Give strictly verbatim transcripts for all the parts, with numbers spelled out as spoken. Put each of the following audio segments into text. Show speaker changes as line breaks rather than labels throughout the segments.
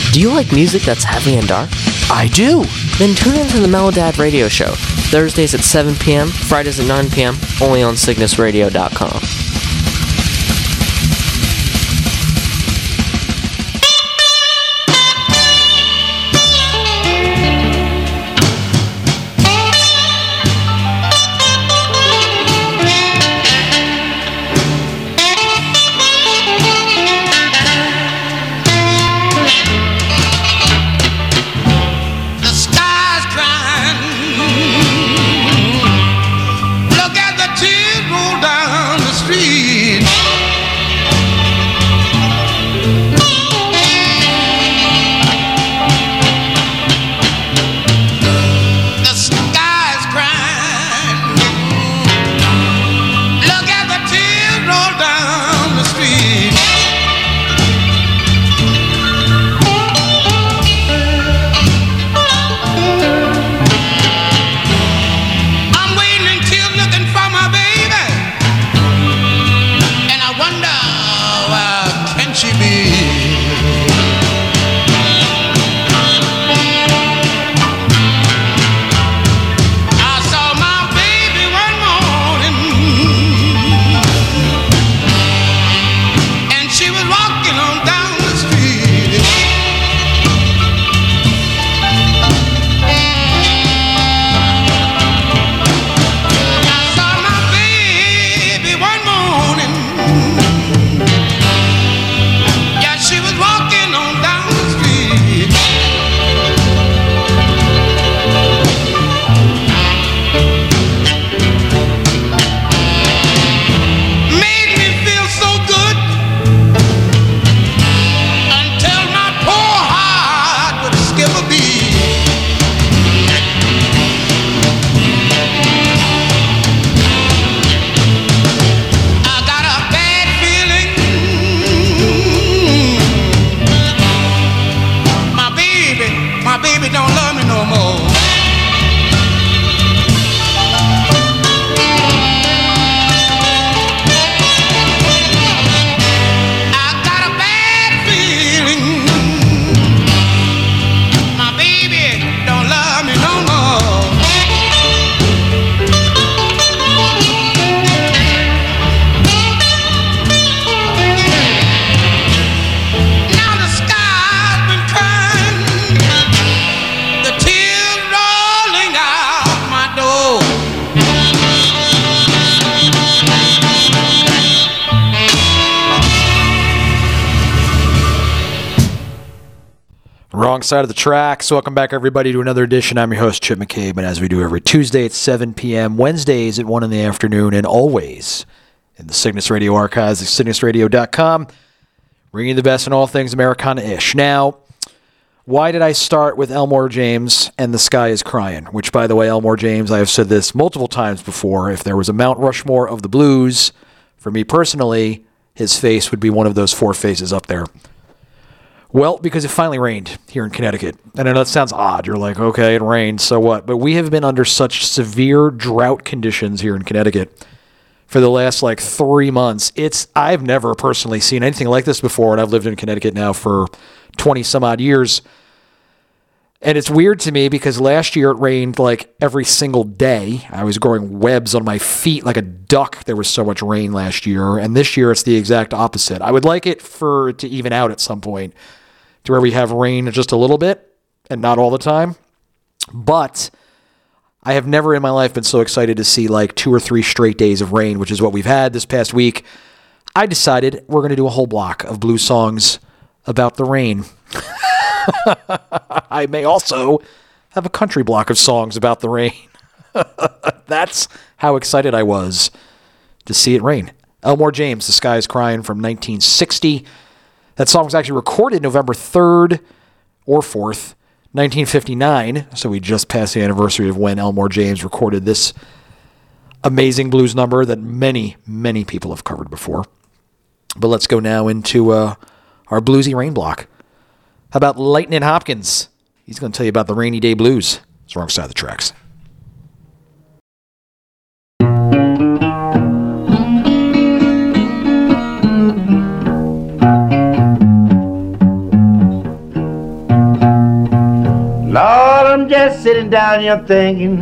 Do you like music that's heavy and dark?
I do.
Then tune into the Mellow Dad Radio Show, Thursdays at seven p.m., Fridays at nine p.m., only on Cygnus Radio dot com.
Wrong side of the tracks. Welcome back, everybody, to another edition. I'm your host, Chip McCabe, and as we do every Tuesday at seven p.m., Wednesdays at one in the afternoon, and always in the Cygnus Radio archives at cygnus radio dot com, bringing you the best in all things Americana-ish. Now, why did I start with Elmore James and The Sky is Crying? Which, by the way, Elmore James, I have said this multiple times before, if there was a Mount Rushmore of the blues, for me personally, his face would be one of those four faces up there. Well, because it finally rained here in Connecticut. And I know that sounds odd. You're like, okay, it rained, so what? But we have been under such severe drought conditions here in Connecticut for the last, like, three months. It's I've never personally seen anything like this before, and I've lived in Connecticut now for twenty-some-odd years. And it's weird to me because last year it rained, like, every single day. I was growing webs on my feet like a duck. There was so much rain last year. And this year it's the exact opposite. I would like it for it to even out at some point, to where we have rain just a little bit and not all the time. But I have never in my life been so excited to see like two or three straight days of rain, which is what we've had this past week. I decided we're going to do a whole block of blues songs about the rain. I may also have a country block of songs about the rain. That's how excited I was to see it rain. Elmore James, The Sky is Crying from nineteen sixty. That song was actually recorded November third or fourth, nineteen fifty-nine. So we just passed the anniversary of when Elmore James recorded this amazing blues number that many, many people have covered before. But let's go now into uh, our bluesy rain block. How about Lightnin' Hopkins? He's going to tell you about the rainy day blues. It's Wrong Side of the Tracks.
I'm just sitting down here thinking,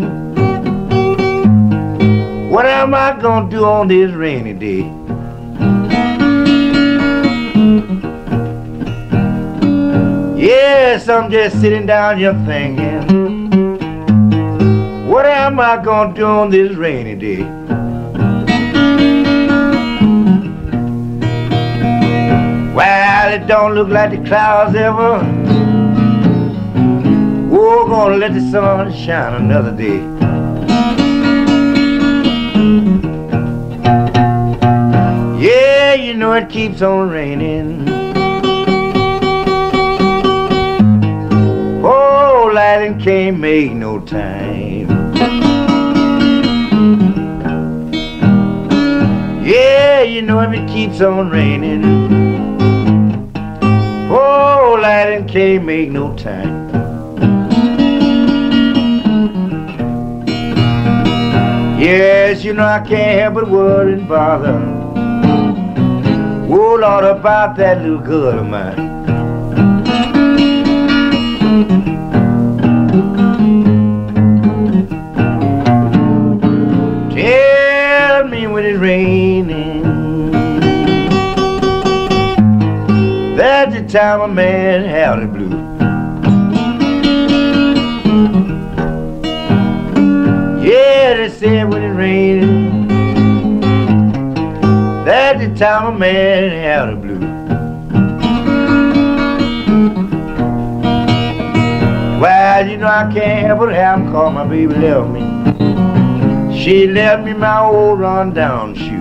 what am I gonna do on this rainy day? Yes, I'm just sitting down here thinking, what am I gonna do on this rainy day? Well, it don't look like the clouds ever. We're gonna let the sun shine another day. Yeah, you know it keeps on raining. Oh, lightning can't make no time. Yeah, you know if it keeps on raining, oh, lightning can't make no time. Yes, you know I can't help but worry and bother. Oh, Lord, about that little girl of mine. Tell me when it's raining, that's the time a man have the blues. Yeah, they say when it's raining, that's the time a man have the blues. Well, you know I can't help but have him call my baby left me. She left me my old run-down shoe.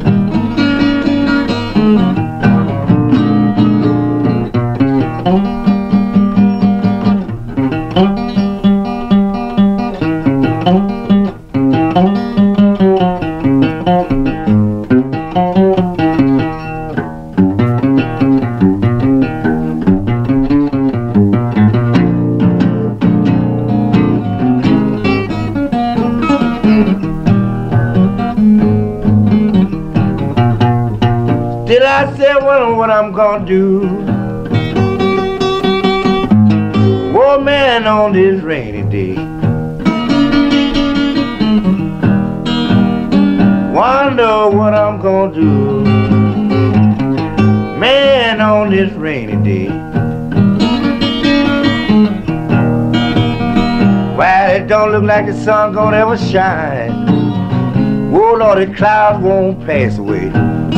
Did I say well, what I'm gonna do? Oh man, on this rainy day, wonder what I'm gonna do. Man, on this rainy day, well, it don't look like the sun gonna ever shine. Oh Lord, the clouds won't pass away.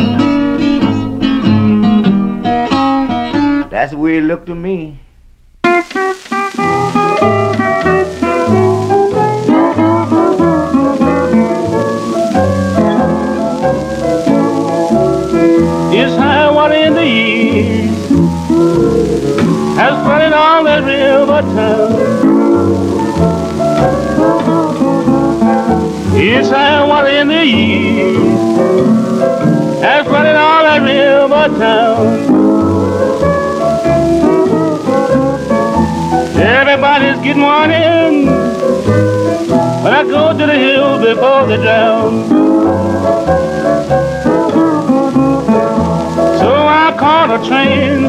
That's the way it looked to me.
It's high water in the east, has flooded all that river town. It's high water in the east, has flooded all that river town. Everybody's getting warning when I go to the hill before they drown. So I caught a train.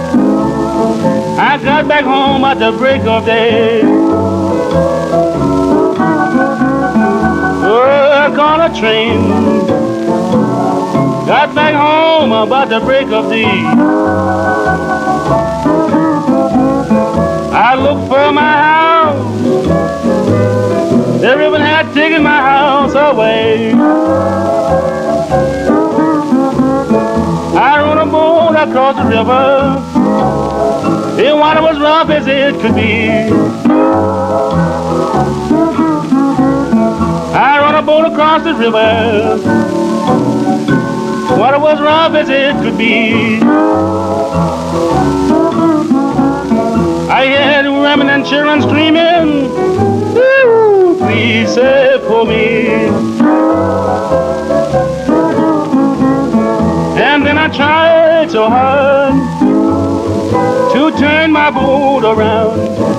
I got back home at the break of day. Oh, I caught a train. Got back home about the break of day. I looked for my house. The river had taken my house away. I rode a boat across the river. The water was rough as it could be. I rode a boat across the river. Water was rough as it could be. I heard women and children screaming, ooh, please save for me. And then I tried so hard to turn my boat around.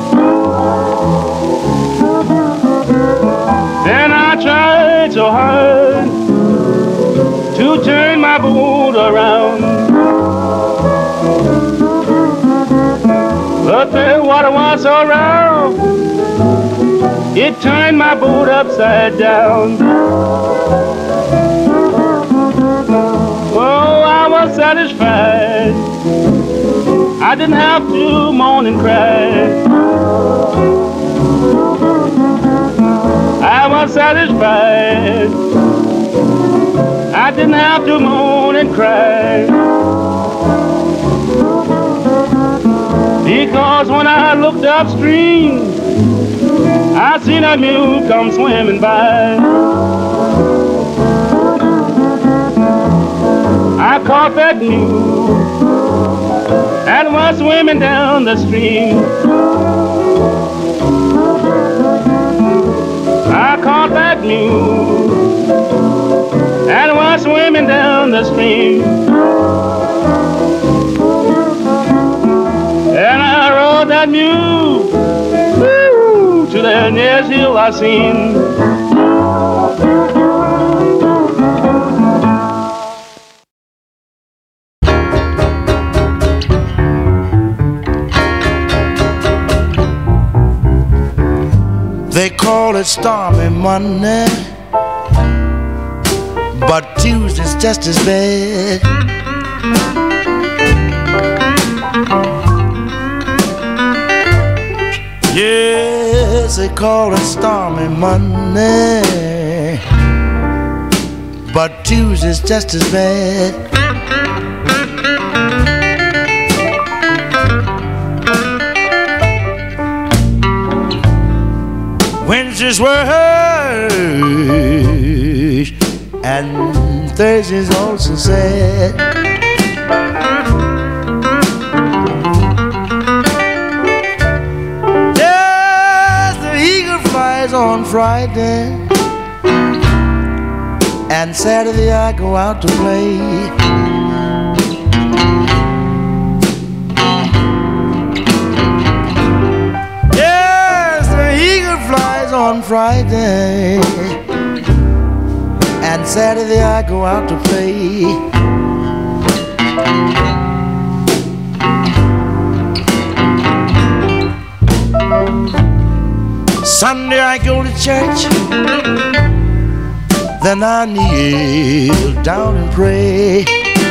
Then I tried so hard to turn my boat around. But the water was so rough, It turned my boat upside down. Oh, I was satisfied. I didn't have to moan and cry. I was satisfied. I didn't have to moan and cry. Because when I looked upstream, I seen a mule come swimming by. I caught that mule and was swimming down the stream. I caught that mule and was swimming down the stream. And I rode that mule woo, to the nearest hill I seen.
They call it stormy Monday, but Tuesday's just as bad. Yes, they call it stormy Monday, but Tuesday's just as bad. Wednesday's worse, and Thursday's also sad. Yes, the eagle flies on Friday, and Saturday I go out to play. On Friday and Saturday I go out to play. Sunday I go to church, then I kneel down and pray.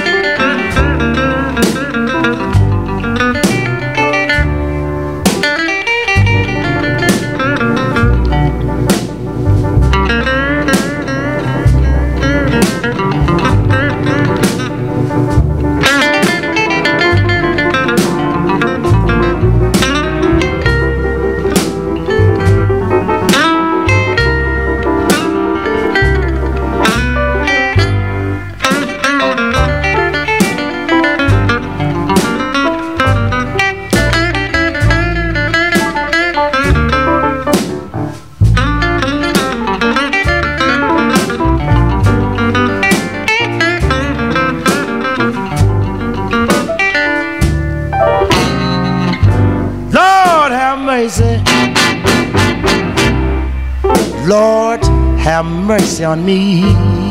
Lord, have mercy on me.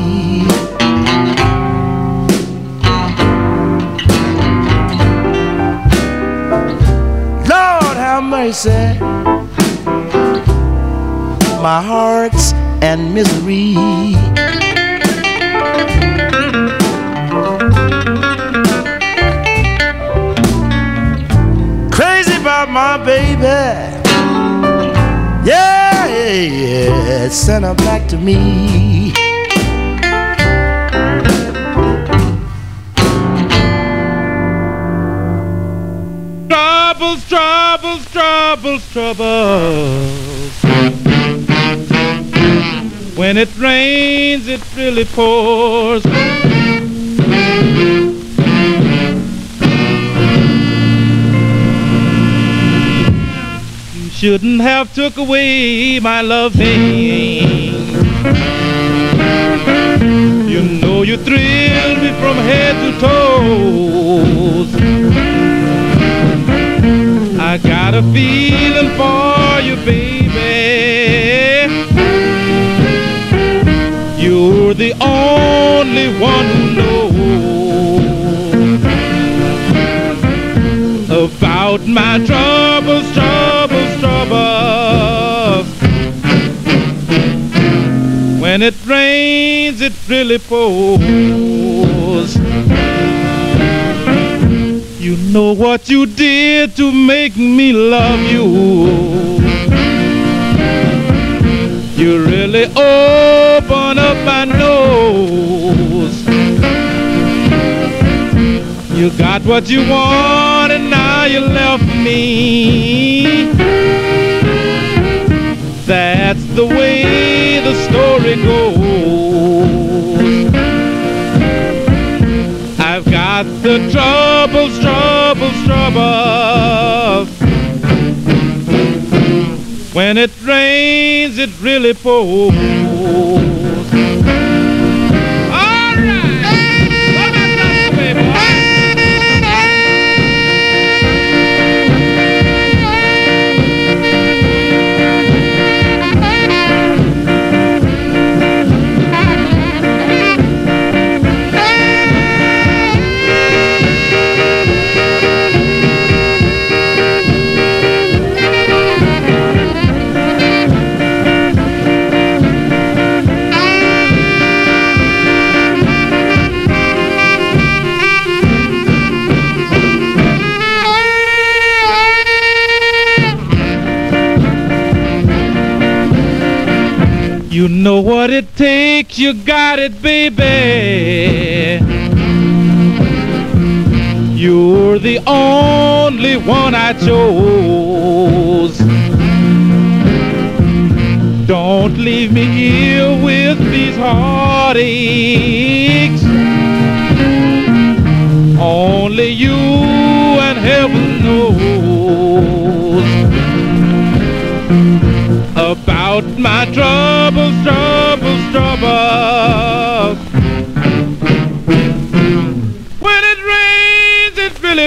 Lord, have mercy. My heart's in misery. Crazy about my baby. Yeah, yeah, send her back to me.
Troubles, troubles, troubles, troubles. When it rains, it really pours. Shouldn't have took away my loving. You know you thrilled me from head to toes. I got a feeling for you, baby. You're the only one who knows about my troubles, troubles, troubles. When it rains, it really pours. You know what you did to make me love you. You really open up my nose. You got what you want and now you left me. That's the way the story goes. I've got the troubles, troubles, troubles. When it rains, it really pours. All right, come on, dance away, boy. You know what it takes, you got it, baby. You're the only one I chose. Don't leave me here with these heartaches. Only you and heaven knows about my troubles, troubles, troubles. When it rains, it really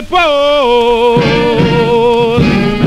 pours.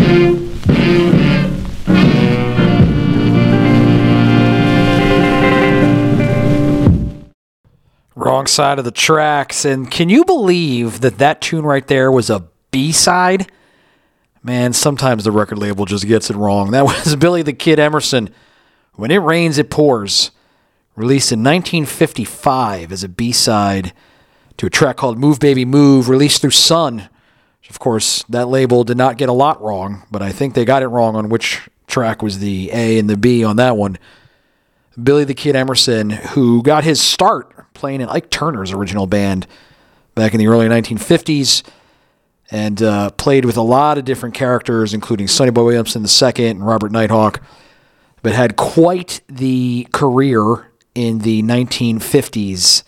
Wrong side of the tracks. And can you believe that that tune right there was a B-side? Man, sometimes the record label just gets it wrong. That was Billy the Kid Emerson, When It Rains, It Pours, released in nineteen fifty-five as a B-side to a track called Move Baby Move, released through Sun. Of course, that label did not get a lot wrong, but I think they got it wrong on which track was the A and the B on that one. Billy the Kid Emerson, who got his start playing in Ike Turner's original band back in the early nineteen fifties, and uh, played with a lot of different characters, including Sonny Boy Williamson the Second and Robert Nighthawk, but had quite the career in the nineteen fifties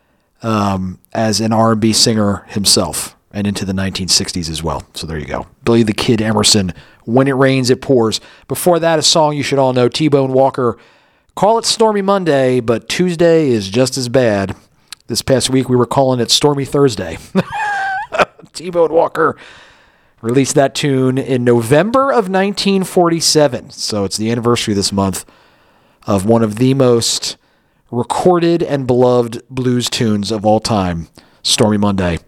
um, as an R and B singer himself, and into the nineteen sixties as well. So there you go. Billy the Kid Emerson, When It Rains, It Pours. Before that, a song you should all know, T-Bone Walker, Call It Stormy Monday, but Tuesday is just as bad. This past week, we were calling it Stormy Thursday. T-Bone Walker released that tune in November of nineteen forty-seven. So it's the anniversary this month of one of the most recorded and beloved blues tunes of all time, Stormy Monday.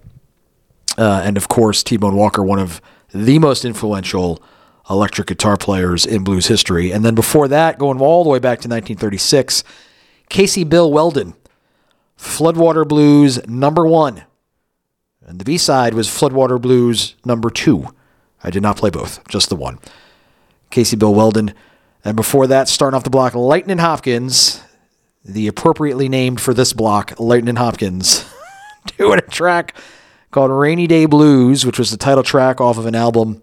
Uh, and of course, T-Bone Walker, one of the most influential electric guitar players in blues history. And then before that, going all the way back to nineteen thirty-six, Casey Bill Weldon, Floodwater Blues number one. And the B-side was Floodwater Blues number two. I did not play both, just the one. Casey Bill Weldon. And before that, starting off the block, Lightnin' Hopkins, the appropriately named for this block, Lightnin' Hopkins, doing a track called Rainy Day Blues, which was the title track off of an album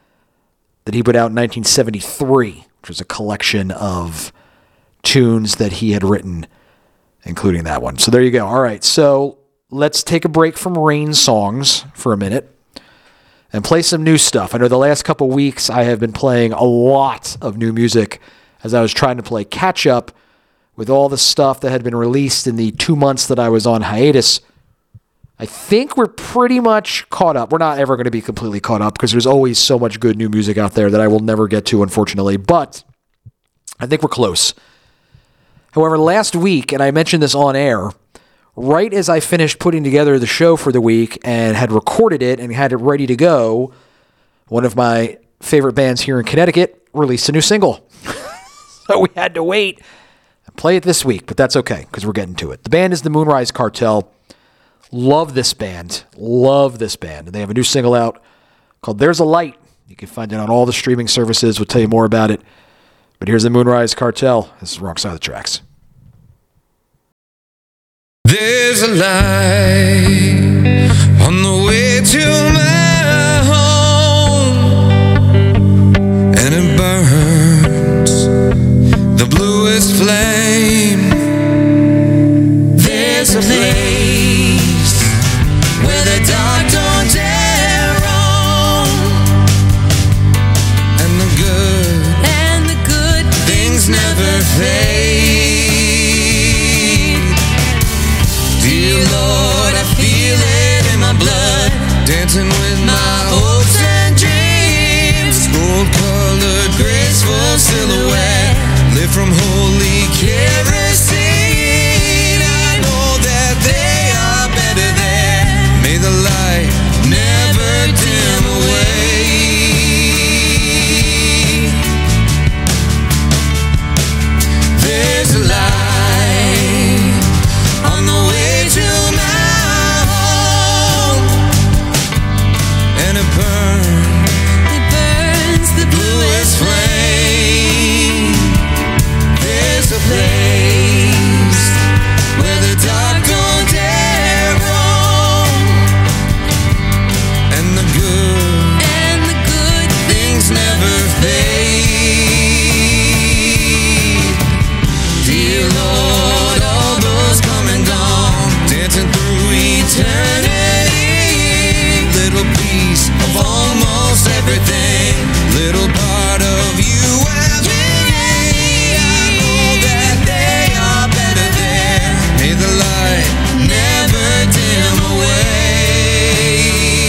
that he put out in nineteen seventy-three, which was a collection of tunes that he had written, including that one. So there you go. All right, so let's take a break from rain songs for a minute and play some new stuff. I know the last couple weeks I have been playing a lot of new music as I was trying to play catch up with all the stuff that had been released in the two months that I was on hiatus. I think we're pretty much caught up. We're not ever going to be completely caught up because there's always so much good new music out there that I will never get to, unfortunately. But I think we're close. However, last week, and I mentioned this on air, right as I finished putting together the show for the week and had recorded it and had it ready to go, one of my favorite bands here in Connecticut released a new single. So we had to wait and play it this week, but that's okay because we're getting to it. The band is the Moonrise Cartel. Love this band. Love this band. And they have a new single out called There's a Light. You can find it on all the streaming services. We'll tell you more about it. But here's the Moonrise Cartel. This is Wrong Side of the Tracks.
There's a light on the way to my home, and it burns the bluest flame. There's a place where the dark don't dare roam, and the good and the good things never fade. Dear Lord, I feel it in my blood, dancing with my hopes and dreams. Gold-colored, graceful silhouette, lit from holy kerosene. I know that they are better there. May the light never dim away. There's a light on the way to my home, and it burns, it burns the bluest flame. There's a place where the dark don't dare roam, and the good and the good things never fade. Dear Lord, all those come and gone, dancing through eternity. Little piece of almost everything, little part of you and me. I know that they are better there. May the light never dim away.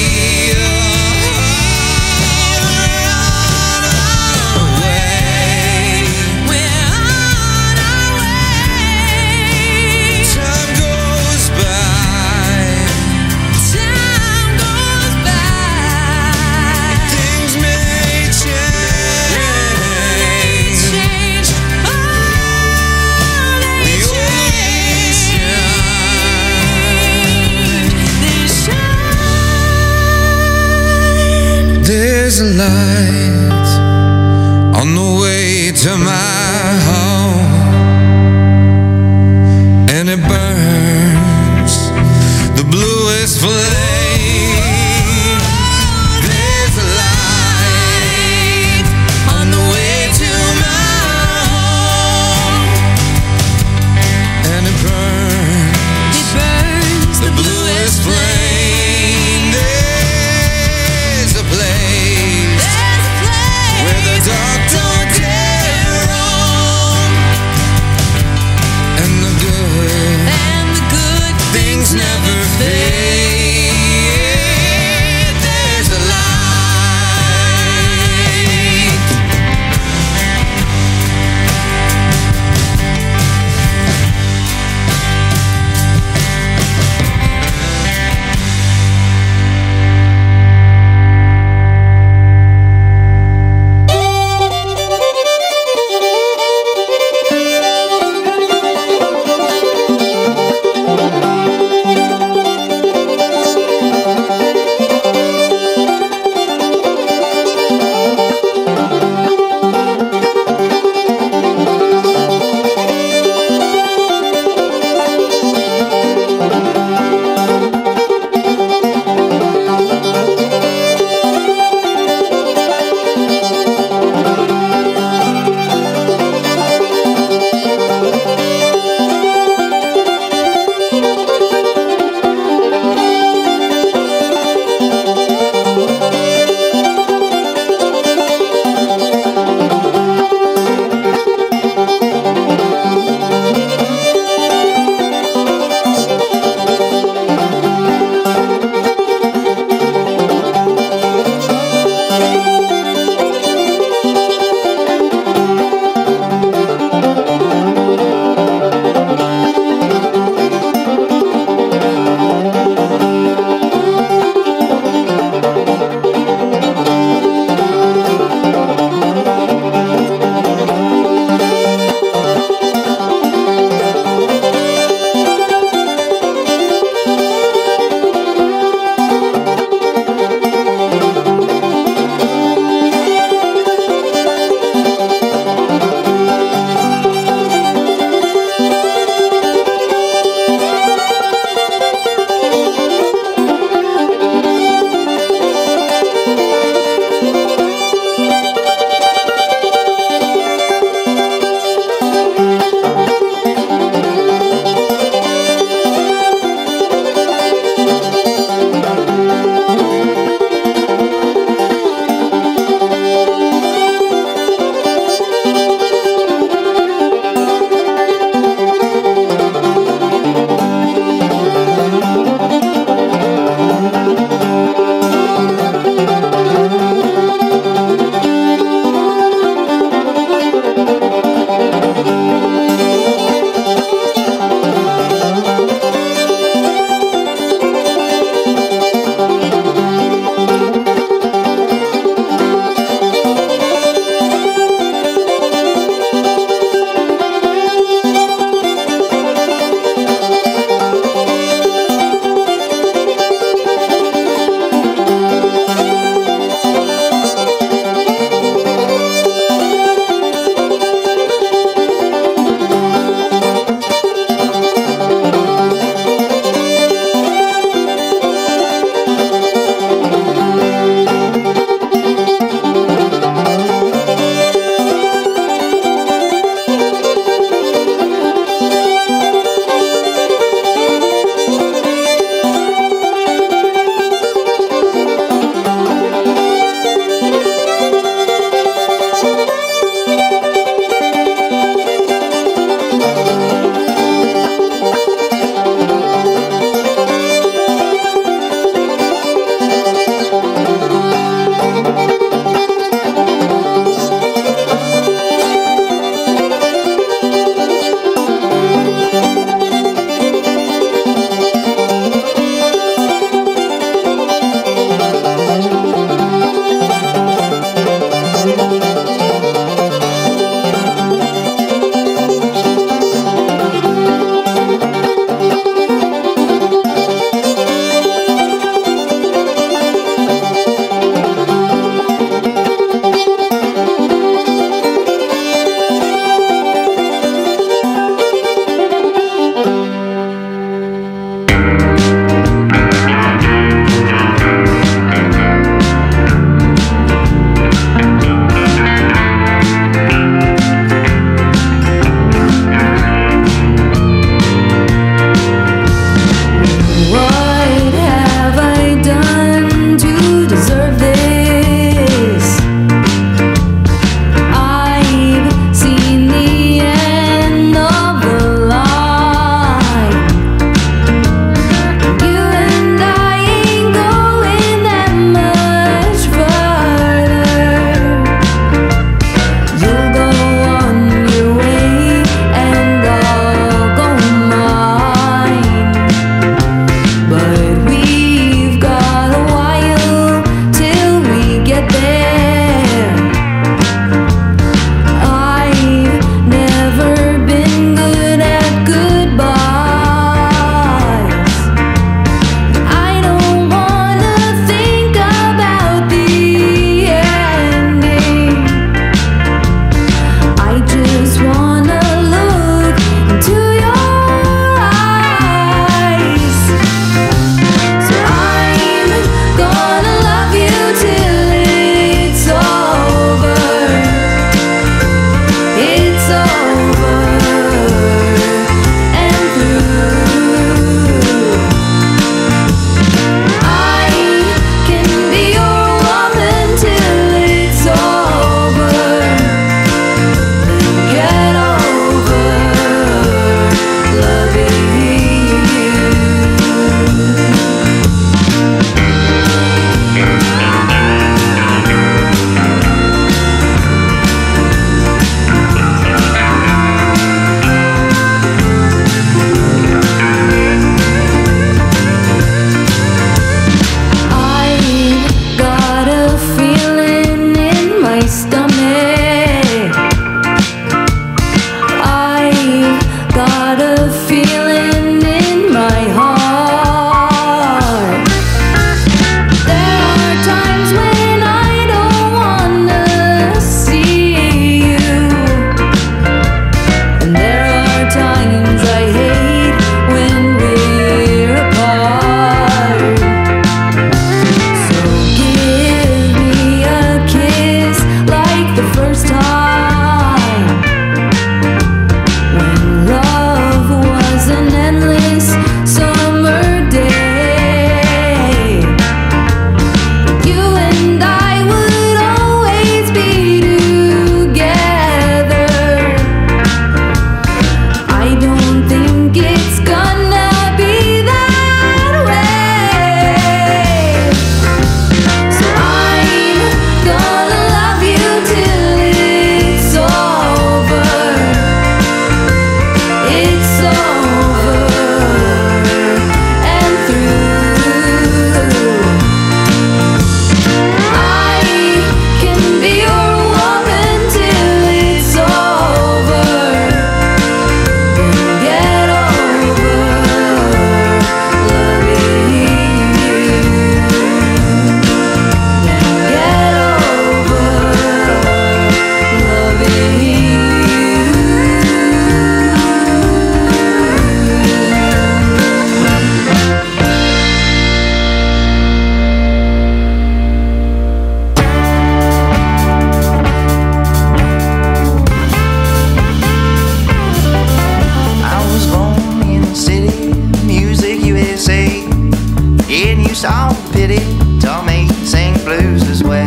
Oh, we're on our way. Time goes by. Time goes by. Things may change. Change. Oh, they change. They shine. There's a light on the way to my home, and it burns the bluest flame. There's a light on the way to my home, and it burns, it burns the bluest flame. There's a place, there's a place where the dark don't dare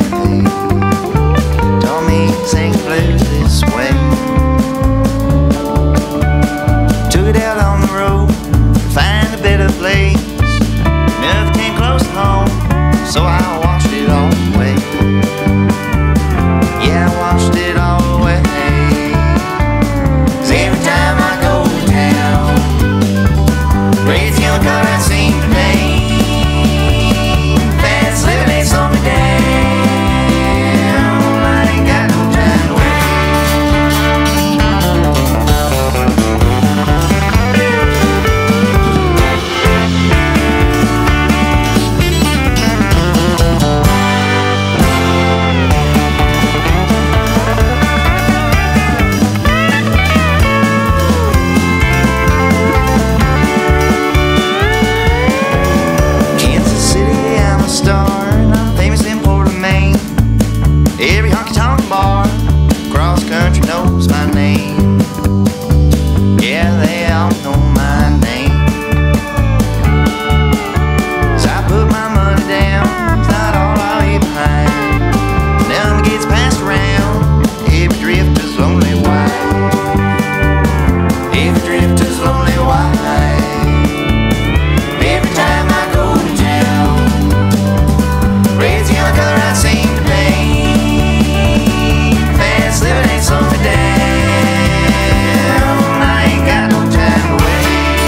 Told me sing blues this way. Took it out on the road to find a better place. Nothing came close to home, so I washed it all away. Yeah, I washed it all away. 'Cause every time I go to town, red's yellow color I seem to paint. Fast living ain't slowing me down. I ain't got no time to wait. Kansas City, I'm a star, and I'm famous in Portland, Maine. Every honky-tonk bar across country knows my name. Yeah, they all know my name. So I put my money down, it's not all I leave behind. Now it gets passed around, every drifter's lonely wife. Every drifter's lonely wife. Every time I go to town, red's the only color I seem to paint. Fast living ain't slowing me down. I ain't got no time to wait.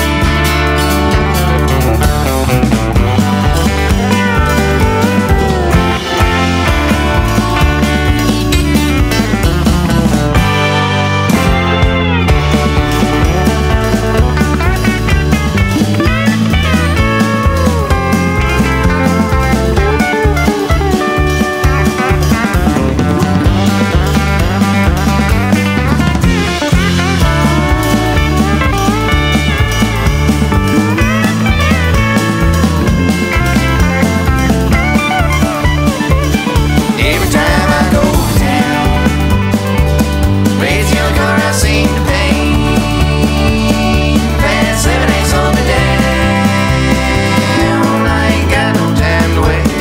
Every time I go to town, red's the only color I seem to paint. Fast living ain't slowing me down. I ain't got no time to wait.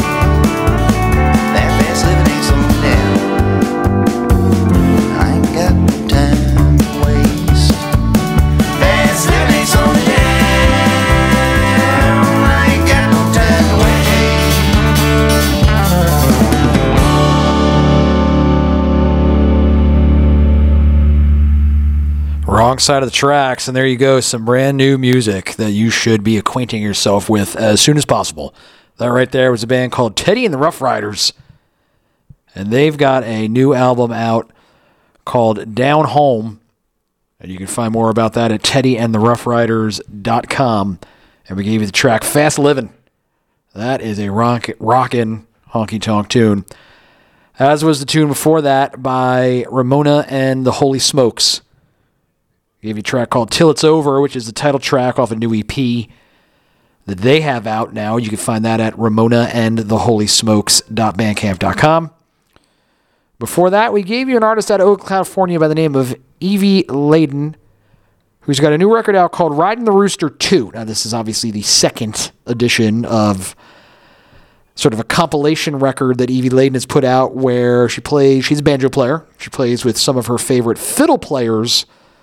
That fast living ain't slowing me down. I ain't got no time to waste. Fast living ain't slowing me down. I ain't got no time to wait.
Wrong side of the tracks, and there you go, some brand new music that you should be acquainting yourself with as soon as possible. That right there was a band called Teddy and the Rough Riders, and they've got a new album out called Down Home, and you can find more about that at teddy and the rough riders dot com. And we gave you the track Fast Livin'. That is a rock, rockin' honky-tonk tune. As was the tune before that by Ramona and the Holy Smokes. Gave you a track called Till It's Over, which is the title track off a new E P that they have out now. You can find that at ramona and the holy smokes dot bandcamp dot com. Before that, we gave you an artist out of Oakland, California by the name of Evie Layden, who's got a new record out called Riding the Rooster two. Now, this is obviously the second edition of sort of a compilation record that Evie Layden has put out where she plays, she's a banjo player. She plays with some of her favorite fiddle players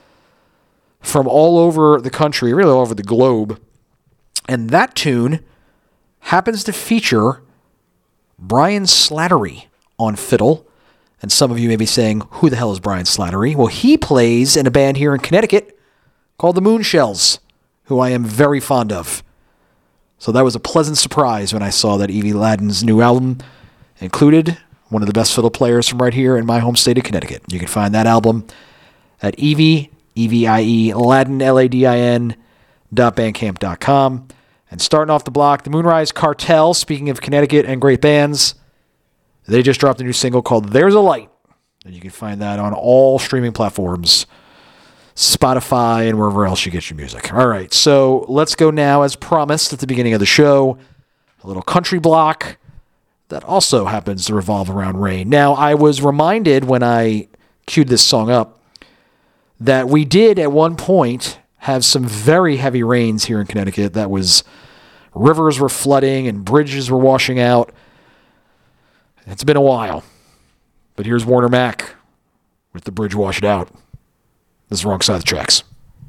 from all over the country, really all over the globe. And that tune happens to feature Brian Slattery on fiddle. And some of you may be saying, who the hell is Brian Slattery? Well, he plays in a band here in Connecticut called the Moonshells, who I am very fond of. So that was a pleasant surprise when I saw that Evie Layden's new album included one of the best fiddle players from right here in my home state of Connecticut. You can find that album at Evie, E V I E, Ladin, L A D I N, dot bandcamp dot com. And starting off the block, the Moonrise Cartel, speaking of Connecticut and great bands, they just dropped a new single called There's a Light. And you can find that on all streaming platforms, Spotify, and wherever else you get your music. All right, so let's go now, as promised at the beginning of the show, a little country block that also happens to revolve around rain. Now, I was reminded when I queued this song up that we did at one point have some very heavy rains here in Connecticut. That was, rivers were flooding and bridges were washing out. It's been a while. But here's Warner Mac with The Bridge Washed Out. This is Wrong Side of the Tracks.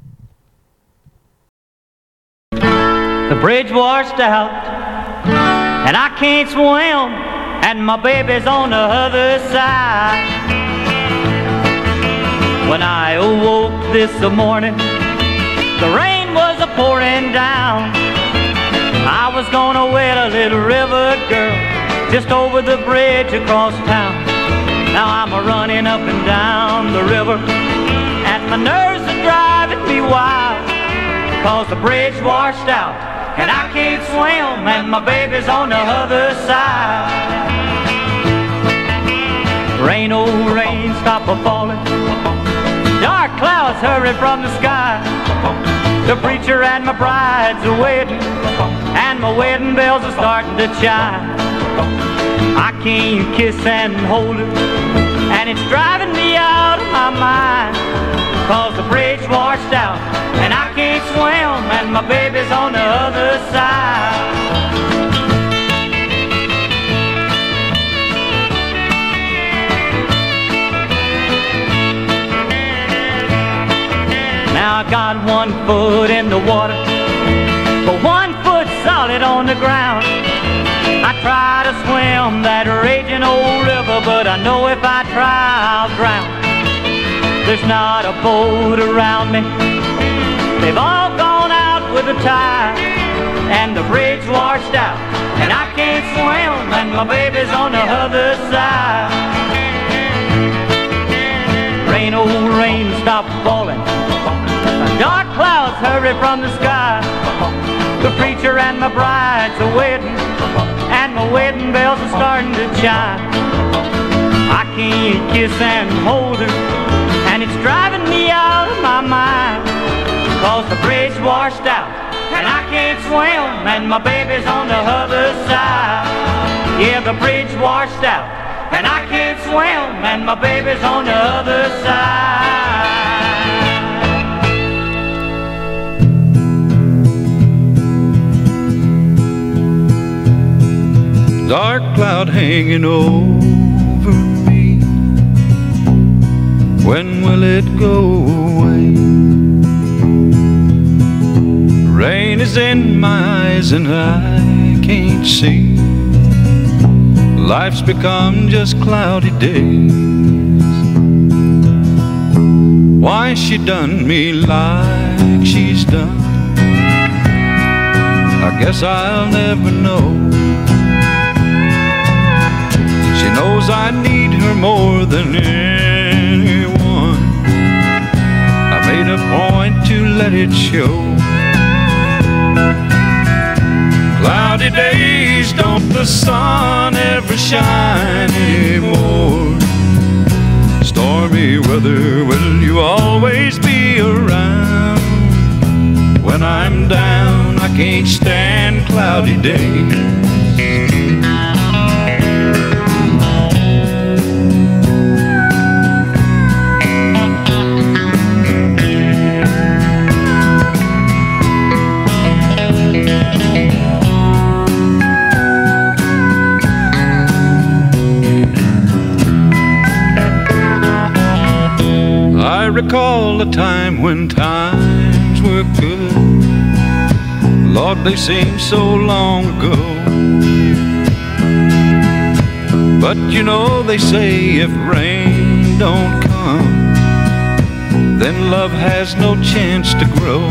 The bridge washed out, and I can't swim, and my baby's on the other side. When I awoke this morning, the rain was a-pouring down. I was gonna wed a little river girl just over the bridge across town. Now I'm a-running up and down the river, and my nerves are driving me wild, 'cause the bridge washed out, and I can't swim, and my baby's on the other side. Rain, oh rain, stop a-falling. Dark clouds hurry from the sky. The preacher and my bride's a wedding, and my wedding bells are starting to chime. I can't kiss and hold her, and it's driving me out of my mind, 'cause the bridge washed out, and I can't swim, and my baby's on the other side. Now I got one foot in the water, but one foot solid on the ground. I try to swim that raging old river, but I know if I try I'll drown. There's not a boat around me, they've all gone out with the tide, and the bridge washed out, and I can't swim, and my baby's on the other side. Rain, oh rain, stop falling. Dark clouds hurry from the sky. The preacher and my bride's a wedding, and my wedding bells are starting to chime. I can't kiss and hold her, and it's driving me out of my mind, 'cause the bridge washed out, and I can't swim, and my baby's on the other side. Yeah, the bridge washed out, and I can't swim, and my baby's on the other side.
Dark cloud hanging over me, when will it go away? Rain is in my eyes and I can't see. Life's become just cloudy days. Why she done me like she's done, I guess I'll never know. She knows I need her more than anyone. I made a point to let it show. Cloudy days, don't the sun ever shine anymore? Stormy weather, will you always be around? When I'm down, I can't stand cloudy days. I recall a time when times were good. Lord, they seem so long ago. But you know they say if rain don't come, then love has no chance to grow.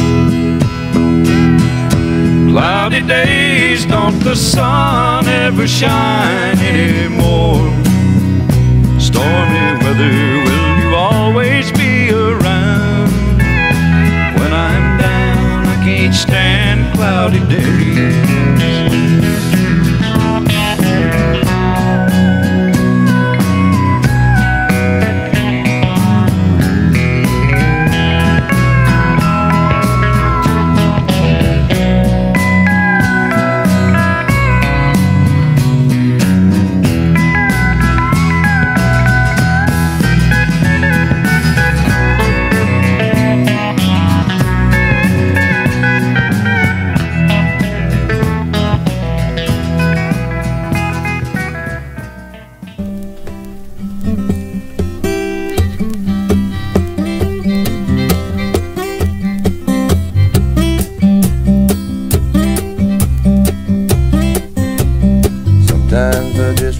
Cloudy days, don't the sun ever shine anymore? Stormy weather, will you always be around? When I'm down, I can't stand cloudy days.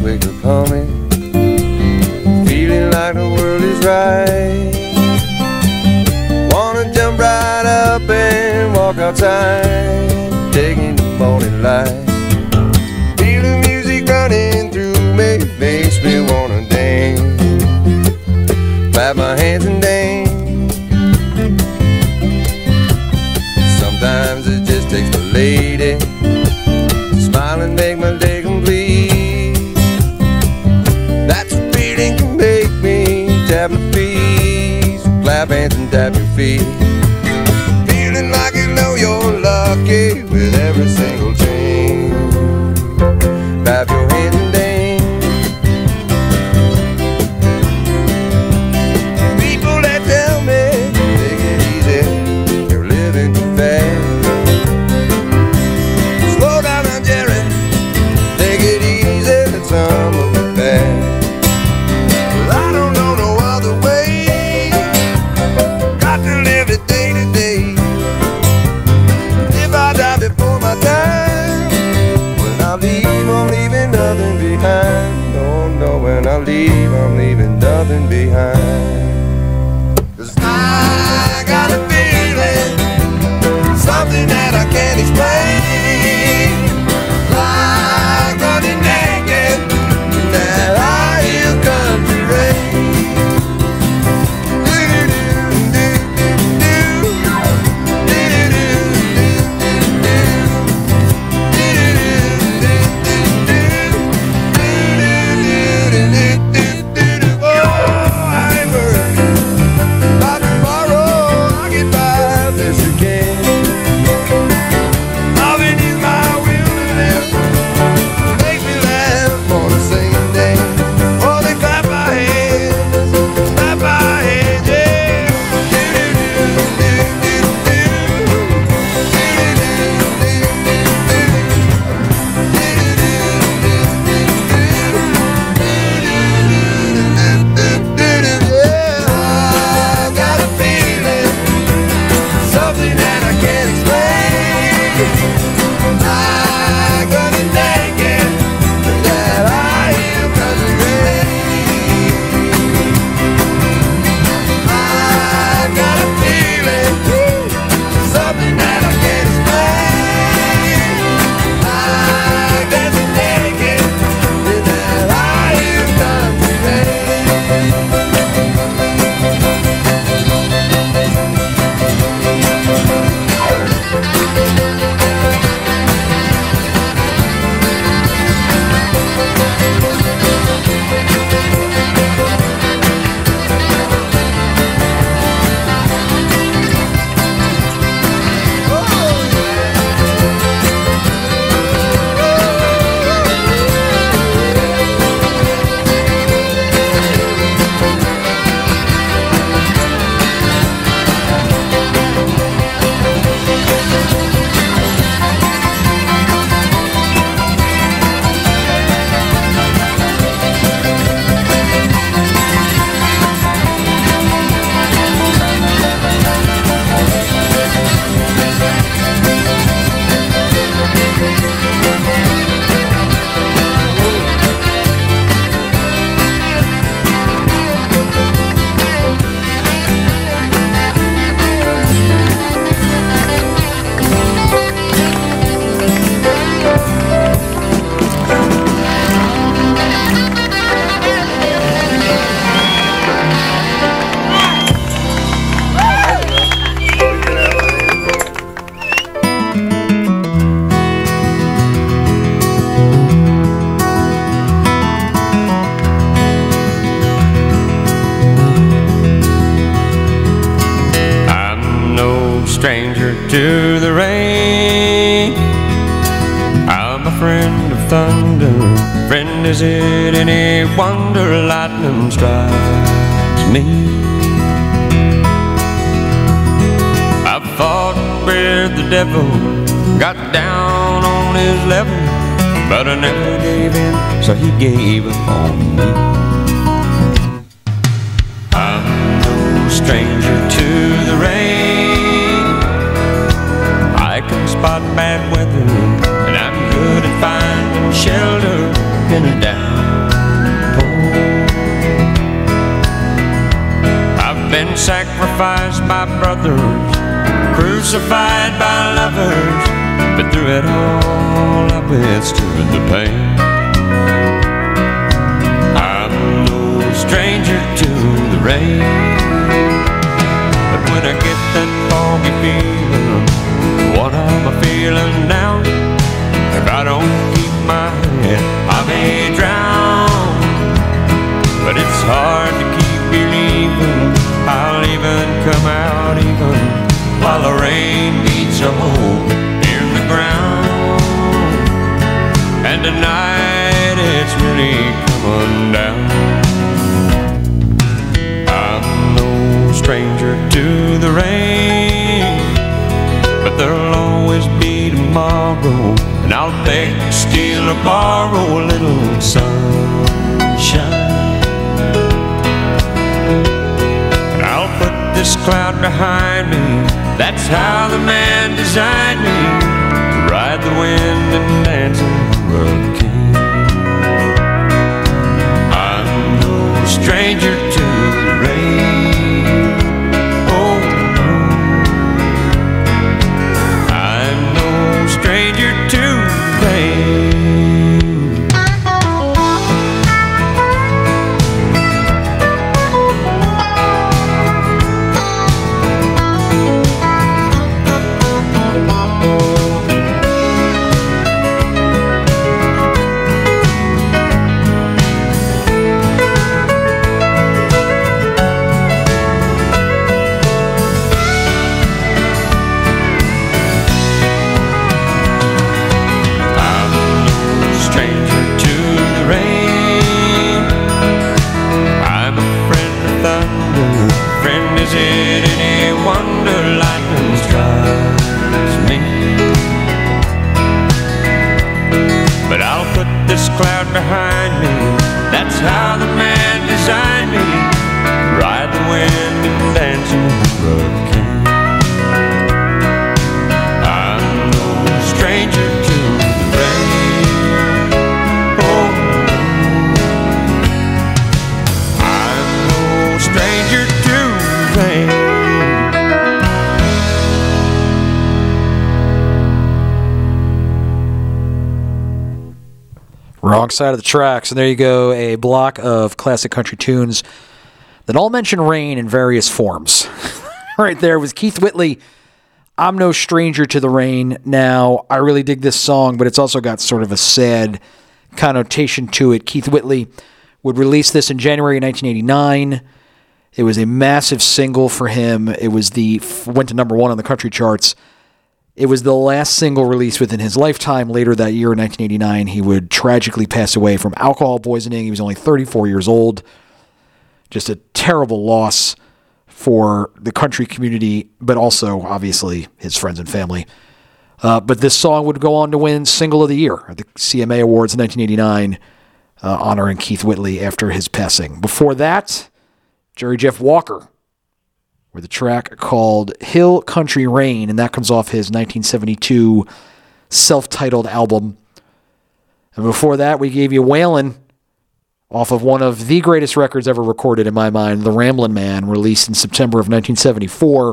wake up humming, feeling like the world is right. Wanna jump right up and walk outside, taking the morning light. Feel the music running through me, makes me wanna dance, clap my hands and dance. Sometimes it just takes the lady, smile and make my day complete. That's a feeling can make me tap my feet, so clap hands and tap your feet. Feeling like you know you're lucky with every single change. Clap your hands and dance. People that tell me take it easy, you're living too fast. Slow down now, Jerry, take it easy, let some of it pass. Well, I don't know no other way, got to live it day to day. If I die before my time, when I leave, I'm leaving nothing behind. No, no, when I leave, I'm leaving nothing behind. 'Cause I got a feeling, something that I can't explain, like running naked in that high hill country rain.
Stranger to the rain, I'm a friend of thunder. Friend, is it any wonder lightning strikes me? I fought with the devil, got down on his level, but I never gave in, so he gave up on me. I'm no stranger to the rain, I can spot bad weather, and I'm good at finding shelter in a down been sacrificed by brothers, crucified by lovers, but through it all I withstood the pain. I'm no stranger to the rain, but when I get that foggy feeling, what am I feeling now? If I don't keep my head, I may drown. But it's hard to keep believing I'll even come out even while the rain beats a hole in the ground. And tonight it's really coming down. I'm no stranger to the rain, but there'll always be tomorrow, and I'll beg, steal, or borrow a little sunshine. And I'll put this cloud behind me, that's how the man designed me, to ride the wind and dance in the hurricane. I'm no stranger to the rain, oh no. I'm no stranger to the rain. Cloud behind me, that's how the man designed me, to ride the wind and dance in the hurricane. I'm no stranger to the rain, oh no. I'm no stranger to the rain.
Wrong side of the tracks. And there you go, a block of classic country tunes that all mention rain in various forms. Right there was Keith Whitley, I'm No Stranger to the Rain. Now, I really dig this song, but it's also got sort of a sad connotation to it. Keith Whitley would release this in January nineteen eighty-nine. It was a massive single for him. It was the went to number one on the country charts. It was the last single released within his lifetime. Later that year, in nineteen eighty-nine, he would tragically pass away from alcohol poisoning. He was only thirty-four years old. Just a terrible loss for the country community, but also, obviously, his friends and family. Uh, but this song would go on to win Single of the Year at the C M A Awards in nineteen eighty-nine, uh, honoring Keith Whitley after his passing. Before that, Jerry Jeff Walker, with a track called Hill Country Rain, and that comes off his nineteen seventy-two self-titled album. And before that, we gave you Waylon off of one of the greatest records ever recorded in my mind, The Ramblin' Man, released in September of nineteen seventy-four.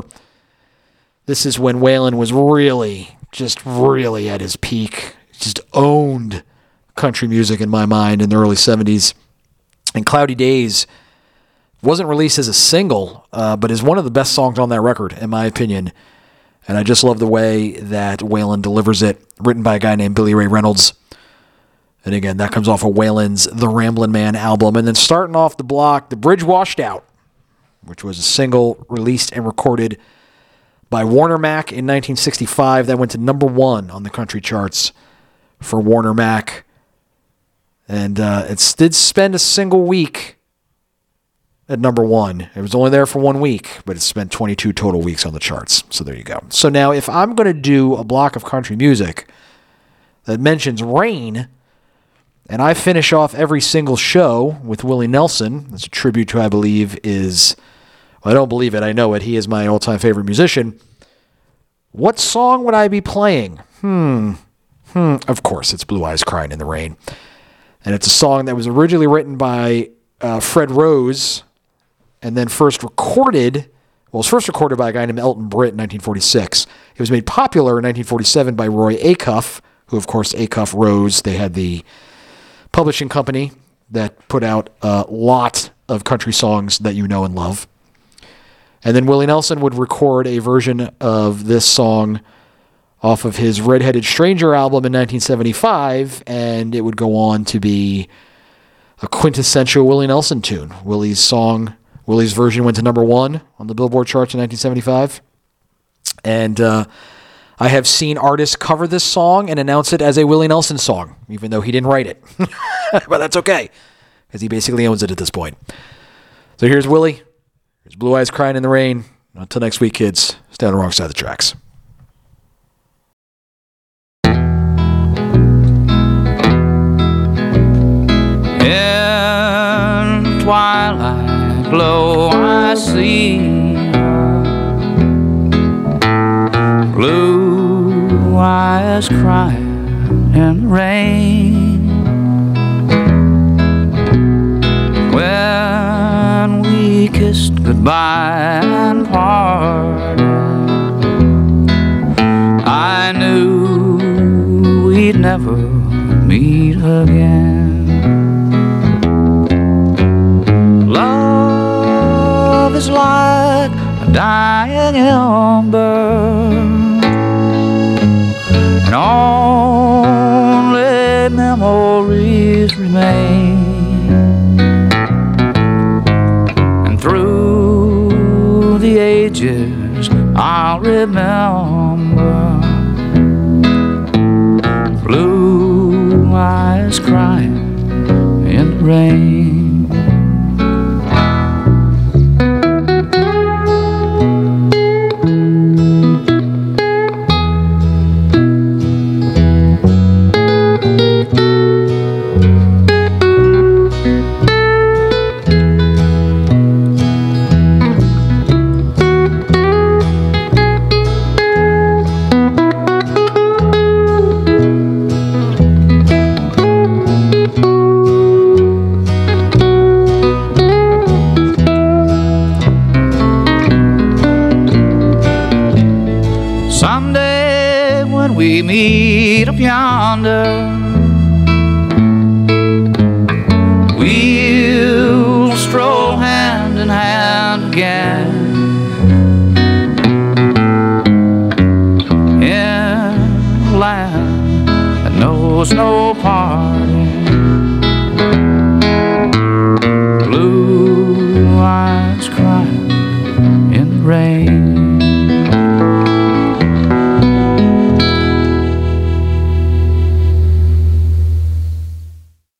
This is when Waylon was really, just really at his peak. Just owned country music in my mind in the early seventies. And Cloudy Days wasn't released as a single, uh, but is one of the best songs on that record, in my opinion. And I just love the way that Waylon delivers it, written by a guy named Billy Ray Reynolds. And again, that comes off of Waylon's The Ramblin' Man album. And then starting off the block, The Bridge Washed Out, which was a single released and recorded by Warner Mac in nineteen sixty-five. That went to number one on the country charts for Warner Mac. And uh, it did spend a single week at number one. It was only there for one week, but it spent twenty-two total weeks on the charts. So there you go. So now if I'm going to do a block of country music that mentions rain, and I finish off every single show with Willie Nelson, that's a tribute to, I believe, is, well, I don't believe it, I know it, he is my all-time favorite musician. What song would I be playing? Hmm. Hmm. Of course, it's Blue Eyes Crying in the Rain. And it's a song that was originally written by uh, Fred Rose, and then first recorded, well, it was first recorded by a guy named Elton Britt in nineteen forty-six. It was made popular in nineteen forty-seven by Roy Acuff, who, of course, Acuff Rose. They had the publishing company that put out a lot of country songs that you know and love. And then Willie Nelson would record a version of this song off of his Red-Headed Stranger album in nineteen seventy-five, and it would go on to be a quintessential Willie Nelson tune. Willie's song, Willie's version went to number one on the Billboard charts in nineteen seventy-five. And uh, I have seen artists cover this song and announce it as a Willie Nelson song, even though he didn't write it. But that's okay, because he basically owns it at this point. So here's Willie. Here's Blue Eyes Crying in the Rain. Until next week, kids, stay on the wrong side of the tracks.
In twilight glow I see blue eyes crying in the rain. When we kissed goodbye and parted, I knew we'd never meet again. Love is like a dying ember, and only memories remain. And through the ages I'll remember blue eyes crying in the rain. Someday when we meet up yonder, we'll stroll hand in hand again in a land that knows no parting.